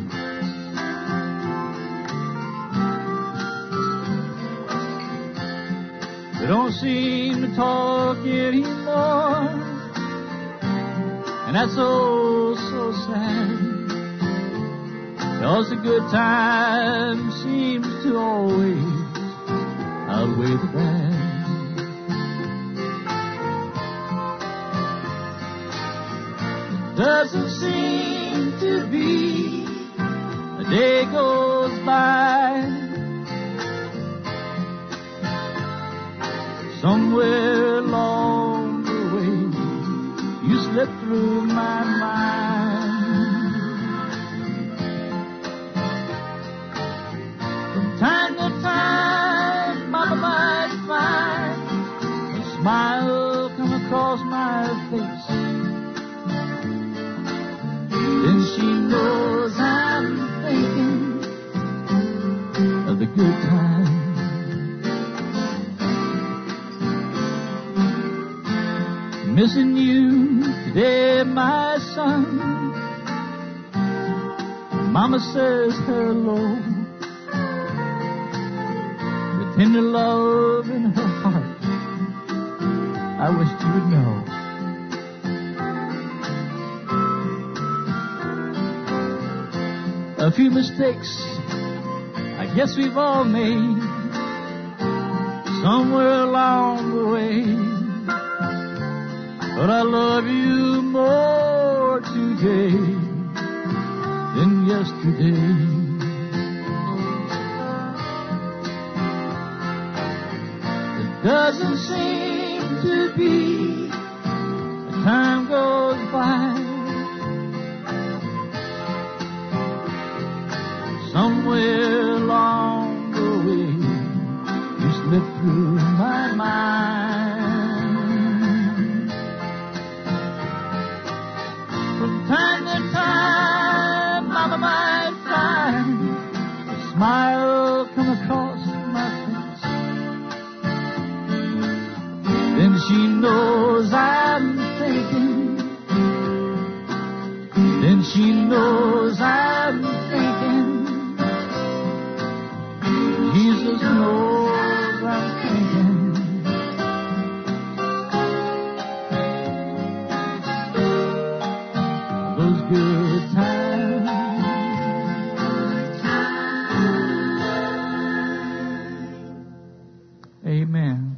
We don't seem to talk anymore, and that's so, so sad. Cause the good time seems to always outweigh the bad. Doesn't seem to be a day goes by somewhere along the way you slip through my mind. From time to time, Mama might find Missing you today, my son. Mama says hello. The tender love in her heart, I wish you would know. A few mistakes I guess we've all made somewhere along the way, but I love you more today than yesterday. It doesn't seem to be as time goes by, somewhere along the way you slip through my mind. From time to time, Mama might find a smile come across my face. Then she knows I'm thinking. Then she knows I'm thinking. Jesus knows I'm thinking. Those good times. Amen.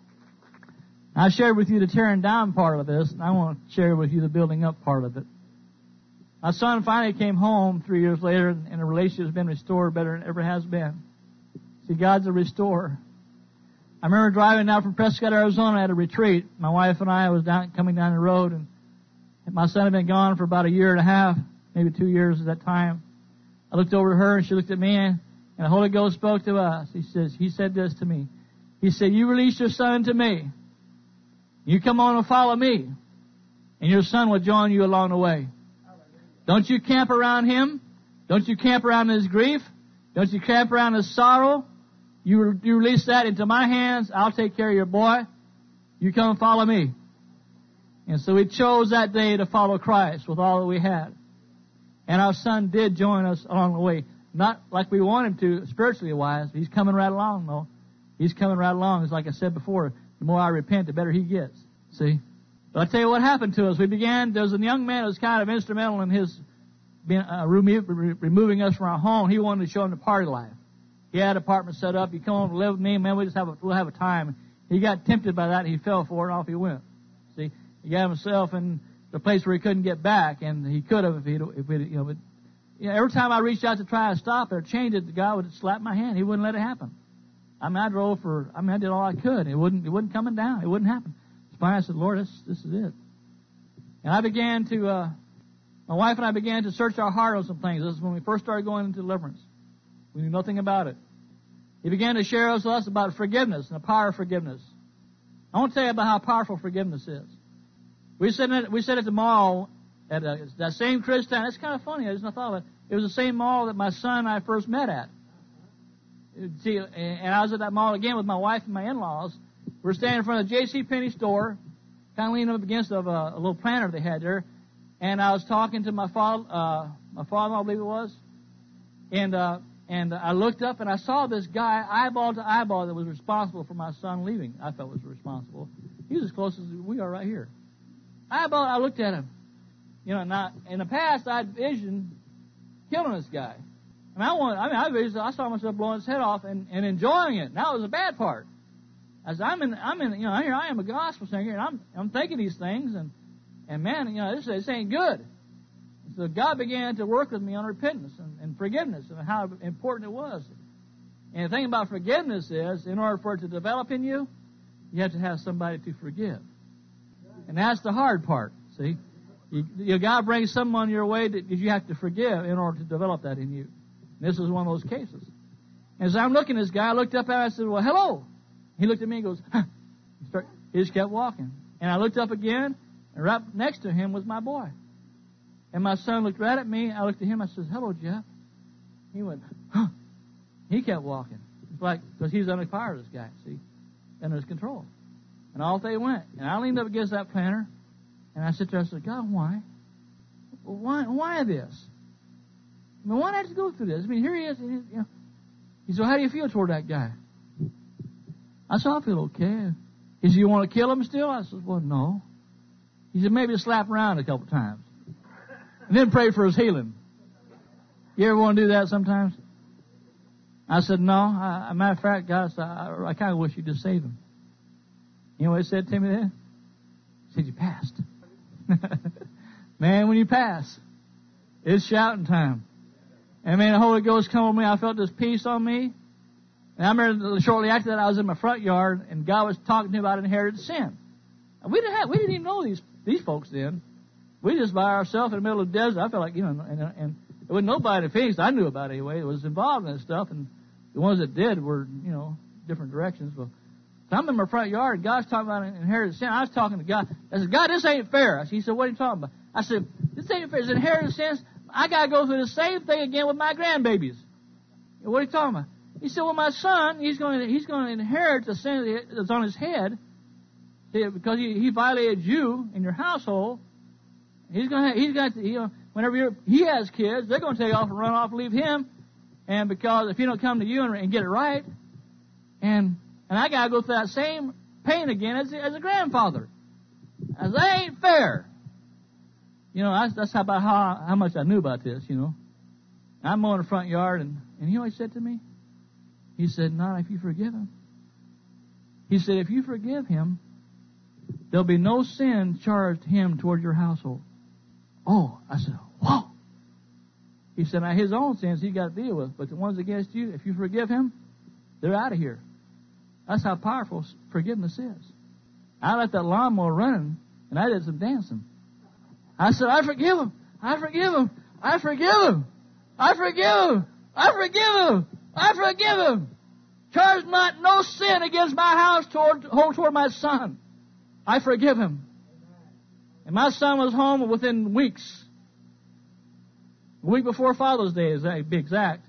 I shared with you the tearing down part of this, and I want to share with you the building up part of it. My son finally came home three years later, and the relationship has been restored better than it ever has been. See, God's a restorer. I remember driving down from Prescott, Arizona at a retreat. My wife and I was down, coming down the road, and my son had been gone for about a year and a half, maybe two years at that time. I looked over to her, and she looked at me, and the Holy Ghost spoke to us. He says, he said this to me. He said, you release your son to me. You come on and follow me, and your son will join you along the way. Don't you camp around him. Don't you camp around his grief. Don't you camp around his sorrow. You, you release that into my hands. I'll take care of your boy. You come and follow me. And so we chose that day to follow Christ with all that we had. And our son did join us along the way. Not like we want him to, spiritually wise. He's coming right along, though. He's coming right along. It's like I said before, the more I repent, the better he gets. See? But I'll tell you what happened to us. We began, there was a young man who was kind of instrumental in his being, uh, remo- removing us from our home. He wanted to show him the party life. He had an apartment set up. You come home and live with me, man, we just have a, we'll have a time. He got tempted by that, and he fell for it, and off he went. See? He got himself in the place where he couldn't get back, and he could have if he, if he, you know, but, you know, every time I reached out to try to stop it or change it, the guy would slap my hand. He wouldn't let it happen. I mean, I drove for, I mean, I did all I could. It wouldn't, it wasn't coming down. It wouldn't happen. So finally I said, Lord, this, this is it. And I began to, uh, my wife and I began to search our heart on some things. This is when we first started going into deliverance. We knew nothing about it. He began to share with us about forgiveness and the power of forgiveness. I want to tell you about how powerful forgiveness is. We said it, we said at the mall, at a, that same Christian, it's kind of funny, I just not thought of it. It was the same mall that my son and I first met at. See, and I was at that mall again with my wife and my in-laws. We're standing in front of the J C Penney store, kind of leaning up against a, a little planter they had there. And I was talking to my father, uh, my father-in-law, I believe it was. And, uh, and I looked up and I saw this guy eyeball to eyeball that was responsible for my son leaving. I felt was responsible. He was as close as we are right here. Eyeball, I looked at him. You know, not, in the past I'd visioned killing this guy. And I want, I mean, I, visioned, I saw myself blowing his head off and, and enjoying it. Now it was the bad part. As I'm in, I'm in, you know, here I am a gospel singer and I'm, I'm thinking these things and, and man, you know, this, this ain't good. And so God began to work with me on repentance and, and forgiveness and how important it was. And the thing about forgiveness is, in order for it to develop in you, you have to have somebody to forgive. And that's the hard part, see? You, you God brings someone your way that you have to forgive in order to develop that in you. And this is one of those cases. And as I'm looking at this guy, I looked up at him and I said, well, hello. He looked at me and goes, huh. He, started, he just kept walking. And I looked up again, and right next to him was my boy. And my son looked right at me. I looked at him. I said, hello, Jeff. He went, huh. He kept walking. It's like, because he's under fire, this guy, see, under his control. And off they went. And I leaned up against that planter, and I sit there and I said, God, why? Why why this? I mean, why did I have to go through this? I mean, here he is. And he, you know. He said, how do you feel toward that guy? I said, I feel okay. He said, you want to kill him still? I said, well, no. He said, maybe slap around a couple times. And then pray for his healing. You ever want to do that sometimes? I said, no. I, a matter of fact, God, I, I kind of wish you'd just save him. You know what he said to me then? He said, you passed. Man, when you pass, it's shouting time. And man, the Holy Ghost come on me. I felt this peace on me. And I remember shortly after that, I was in my front yard, and God was talking to me about inherited sin. And we didn't have, we didn't even know these these folks then. We just by ourselves in the middle of the desert. I felt like, you know, and, and there wasn't nobody in Phoenix I knew about anyway that was involved in this stuff. And the ones that did were, you know, different directions. But so I'm in my front yard, and God's talking about inherited sin. I was talking to God. I said, God, this ain't fair. He said, what are you talking about? I said, this ain't fair. It's inherited sin. I got to go through the same thing again with my grandbabies. What are you talking about? He said, well, my son, he's going to, he's going to inherit the sin that's on his head because he, he violated you in your household. He's going to, he's got to, you know, whenever you're, he has kids, they're going to take off and run off and leave him. And because if he don't come to you and, and get it right, and and I got to go through that same pain again as, as a grandfather. I said, that ain't fair. You know, that's, that's about how, how much I knew about this, you know. I'm mowing the front yard, and, and you know what he said to me? He said, not if you forgive him. He said, if you forgive him, there'll be no sin charged him toward your household. Oh, I said, whoa. He said, now his own sins he got to deal with, but the ones against you, if you forgive him, they're out of here. That's how powerful forgiveness is. I let that lawnmower running, and I did some dancing. I said, I forgive him. I forgive him. I forgive him. I forgive him. I forgive him. I forgive him. Charge not no sin against my house toward, toward my son. I forgive him. And my son was home within weeks. A week before Father's Day, to be exact.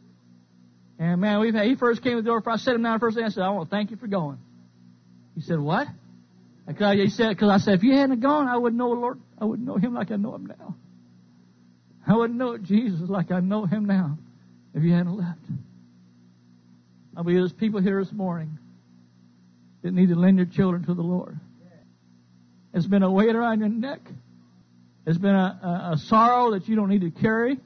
And man, we've had, he first came to the door. I set him down the first day. I said, I want to thank you for going. He said, what? Because he said, because I said, if you hadn't gone, I wouldn't know the Lord. I wouldn't know him like I know him now. I wouldn't know Jesus like I know him now if you hadn't left. I believe there's people here this morning that need to lend your children to the Lord. It's been a weight around your neck. It's been a, a, a sorrow that you don't need to carry.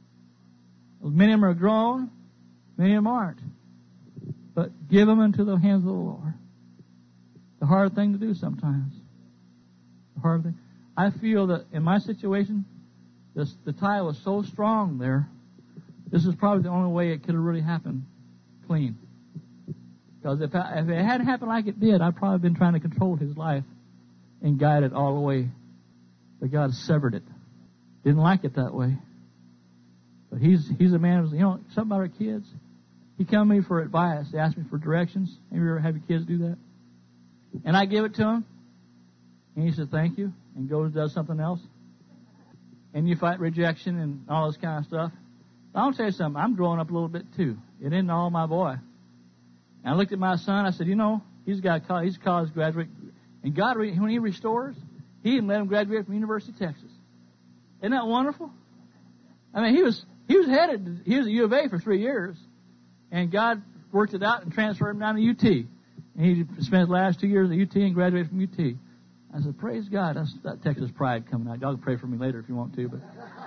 Many of them are grown. Many of them aren't. But give them into the hands of the Lord. The hard thing to do sometimes. The hard thing. I feel that in my situation, this, the tie was so strong there, this is probably the only way it could have really happened clean. Because if, I, if it hadn't happened like it did, I'd probably been trying to control his life and guide it all the way. But God severed it. Didn't like it that way. But he's he's a man who's, you know, something about our kids. He come to me for advice. They ask me for directions. Have you ever had your kids do that? And I give it to him. And he says, thank you. And goes and does something else. And you fight rejection and all this kind of stuff. But I'll tell you something. I'm growing up a little bit too. It isn't all my boy. And I looked at my son. I said, you know, he's got a, he's a college graduate. And God, when he restores, he even let him graduate from University of Texas. Isn't that wonderful? I mean, he was he was headed, he was at U of A for three years. And God worked it out and transferred him down to U T. And he spent his last two years at U T and graduated from U T. I said, praise God. That's that Texas pride coming out. Y'all can pray for me later if you want to. But,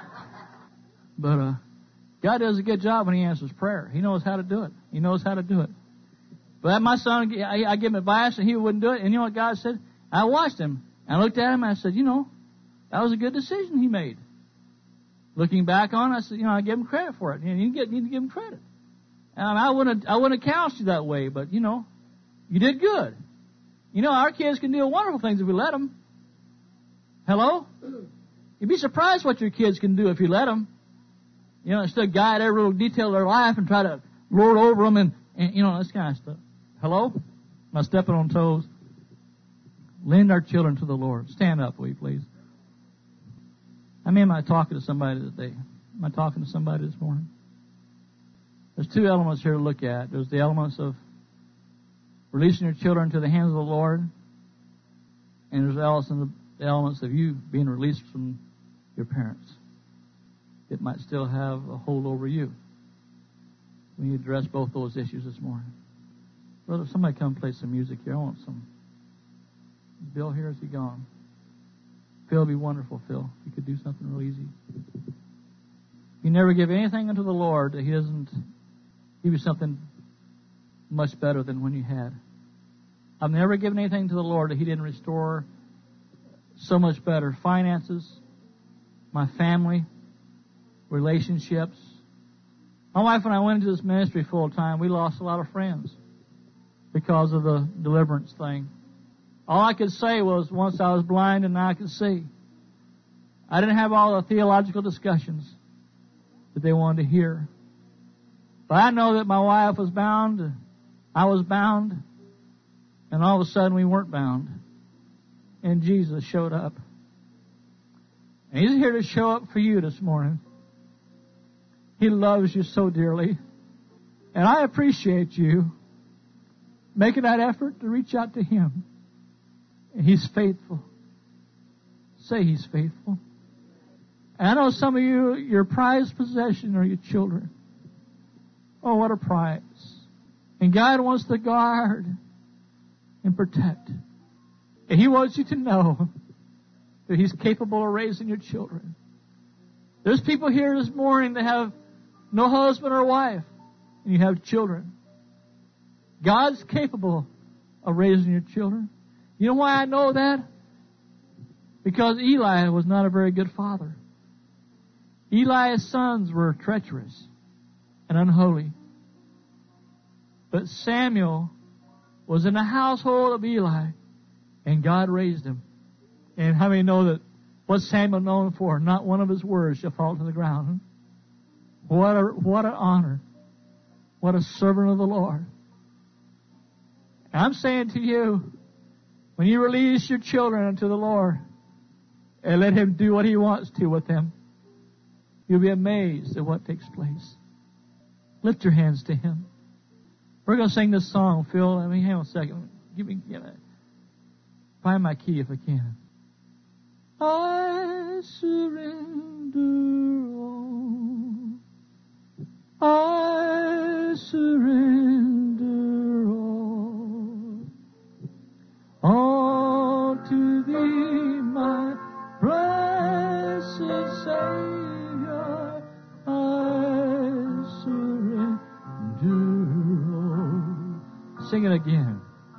but uh, God does a good job when he answers prayer. He knows how to do it. He knows how to do it. But my son, I, I give him advice, and he wouldn't do it. And you know what God said? I watched him, and I looked at him, and I said, you know, that was a good decision he made. Looking back on it, I said, you know, I give him credit for it. You, know, you get, need to give him credit. And I wouldn't, I wouldn't have counseled you that way, but, you know, you did good. You know, our kids can do wonderful things if we let them. Hello? You'd be surprised what your kids can do if you let them. You know, instead of guide every little detail of their life and try to lord over them and, and, you know, this kind of stuff. Hello? Am I stepping on toes? Lend our children to the Lord. Stand up, will you, please? I mean, am I talking to somebody today? Am I talking to somebody this morning? There's two elements here to look at. There's the elements of releasing your children to the hands of the Lord And there's also the elements of you being released from your parents. It might still have a hold over you. We need to address both those issues this morning. Brother, somebody come play some music here. I want some. Bill here, is he gone? Phil, it'd be wonderful, Phil, if you could do something real easy. You never give anything unto the Lord that He doesn't give you something much better than when you had. I've never given anything to the Lord that He didn't restore so much better. Finances, my family, relationships. My wife and I went into this ministry full time. We lost a lot of friends because of the deliverance thing. All I could say was once I was blind and now I could see. I didn't have all the theological discussions that they wanted to hear. But I know that my wife was bound, I was bound, and all of a sudden we weren't bound. And Jesus showed up. And He's here to show up for you this morning. He loves you so dearly. And I appreciate you making that effort to reach out to Him. And He's faithful. Say He's faithful. And I know some of you, your prized possession are your children. Oh, what a prize. And God wants to guard and protect. And He wants you to know that He's capable of raising your children. There's people here this morning that have no husband or wife, and you have children. God's capable of raising your children. You know why I know that? Because Eli was not a very good father. Eli's sons were treacherous and unholy. But Samuel was in the household of Eli, and God raised him. And how many know that what's Samuel known for? Not one of his words shall fall to the ground. What a, what an honor. What a servant of the Lord. And I'm saying to you, when you release your children unto the Lord and let Him do what He wants to with them, you'll be amazed at what takes place. Lift your hands to Him. We're going to sing this song, Phil. Let me hang on a second. Give me, give me, find my key if I can. I surrender all. I surrender all. All to Thee, my blessed Savior. I surrender all. Sing it again.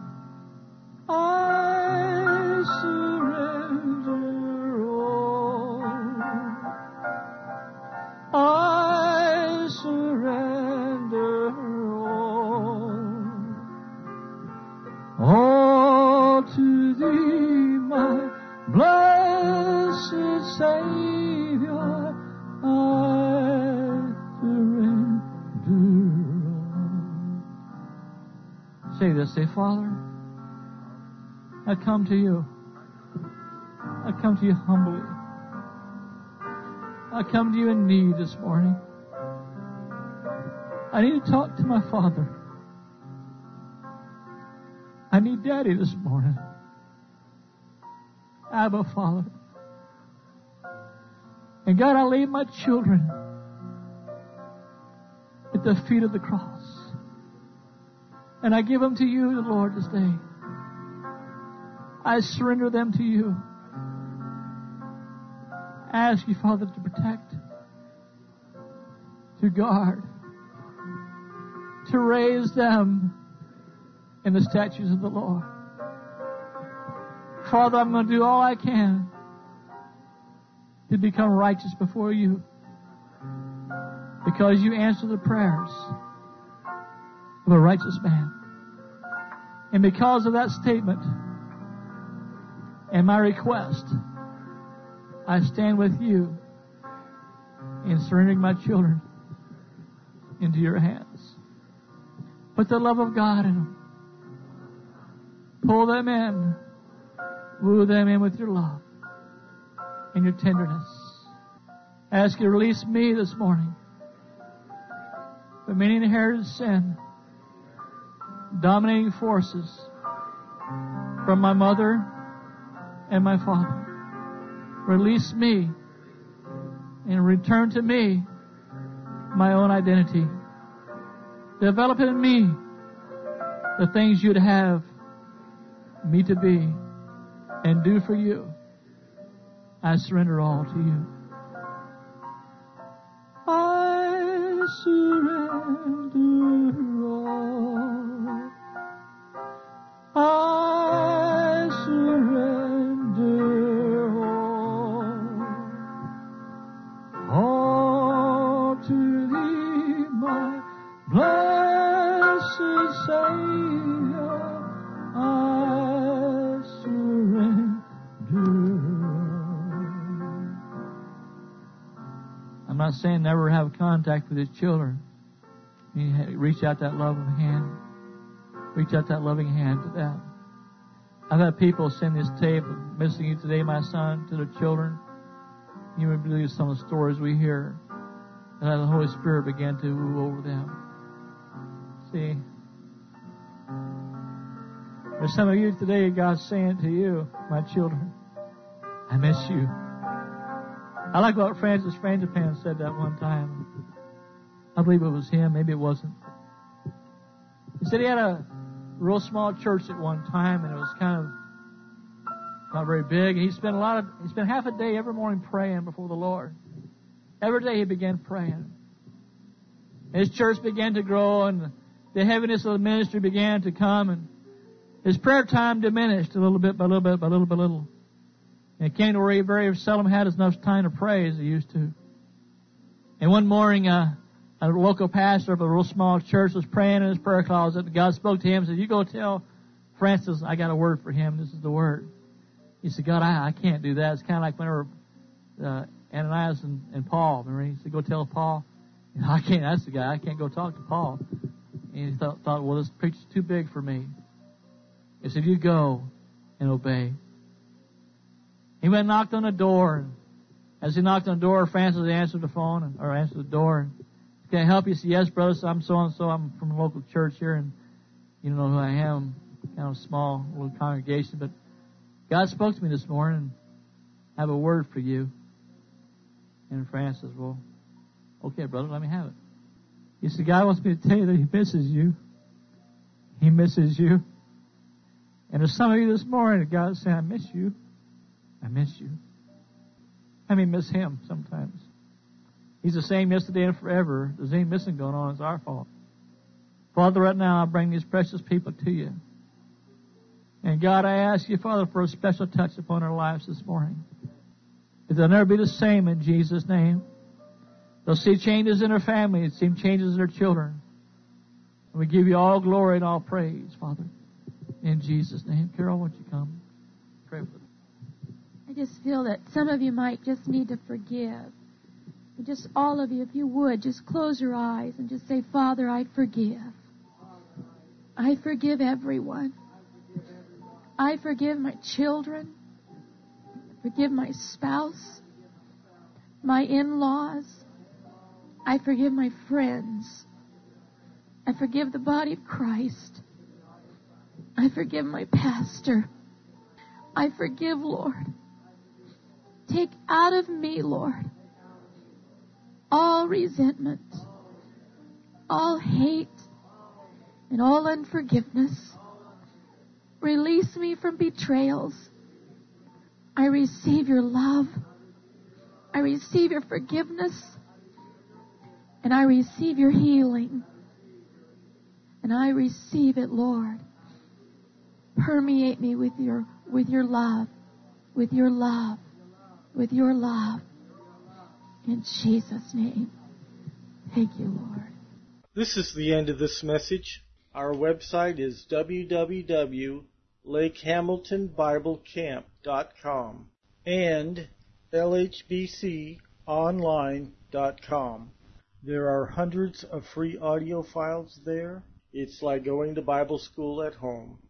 I surrender all. I surrender all. All to Thee, my blessed Savior, I surrender all. Say this, say, Father, I come to You. I come to You humbly. I come to You in need this morning. I need to talk to my Father. I need Daddy this morning. Abba, Father. And God, I lay my children at the feet of the cross. And I give them to You, Lord, this day. I surrender them to You. I ask You, Father, to protect, to guard, to raise them in the statutes of the Lord. Father, I'm going to do all I can to become righteous before You, because You answer the prayers of a righteous man. And because of that statement and my request, I stand with You in surrendering my children into Your hands. Put the love of God in them. Pull them in. Woo them in with Your love and Your tenderness. I ask You to release me this morning from any inherited sin, dominating forces from my mother and my Father. Release me and return to me my own identity. Develop in me the things you'd have me to be and do for you. I surrender all to you. I surrender all. I surrender all. All to thee, my blessed Savior. I surrender. I'm not saying never have contact with his children. Reach out that loving hand. Reach out that loving hand to them. I've had people send this tape of missing you today, my son, to their children. You would believe some of the stories we hear. And the Holy Spirit began to rule over them. See, there's some of you today, God's saying to you, my children, I miss you. I like what Francis Frangipan said that one time. I believe it was him, maybe it wasn't. He said he had a real small church at one time, and it was kind of not very big. He spent a lot of, he spent half a day every morning praying before the Lord. Every day he began praying. His church began to grow, and the heaviness of the ministry began to come, and his prayer time diminished a little bit by little bit by little by little. And it came to where he very seldom had enough time to pray as he used to. And one morning, uh, a local pastor of a real small church was praying in his prayer closet, and God spoke to him and said, you go tell Francis I got a word for him. This is the word. He said, God, I, I can't do that. It's kind of like whenever uh, Ananias and, and Paul, remember, he said, go tell Paul. He said, I can't, that's the guy. I can't go talk to Paul. And he thought, thought well, this preach is too big for me. He said, you go and obey. He went and knocked on the door. And as he knocked on the door, Francis answered the phone, and, or answered the door. And, can I help you? He said, yes, brother. So I'm so-and-so. I'm from a local church here, and you don't know who I am. Kind of a small little congregation. But God spoke to me this morning, and I have a word for you. And Francis, well, okay, brother, let me have it. He said, God wants me to tell you that he misses you. He misses you. And there's some of you this morning that God is saying, I miss you. I miss you. I mean, miss him sometimes. He's the same yesterday and forever. There's any missing going on. It's our fault. Father, right now I bring these precious people to you. And God, I ask you, Father, for a special touch upon our lives this morning. That they'll never be the same in Jesus' name. They'll see changes in their family. See changes in their children. And we give you all glory and all praise, Father. In Jesus' name. Carol, won't you come? Pray for them. I just feel that some of you might just need to forgive. Just all of you, if you would, just close your eyes and just say, Father, I forgive. I forgive everyone. I forgive my children. I forgive my spouse, my in-laws. I forgive my friends. I forgive the body of Christ. I forgive my pastor. I forgive, Lord. Take out of me, Lord, all resentment, all hate, and all unforgiveness. Release me from betrayals. I receive your love. I receive your forgiveness. And I receive your healing. And I receive it, Lord. Permeate me with your with your love, with your love, with your love. In Jesus' name. Thank you, Lord. This is the end of this message. Our website is w w w dot lake hamilton bible camp dot com and l h b c online dot com. There are hundreds of free audio files there. It's like going to Bible school at home.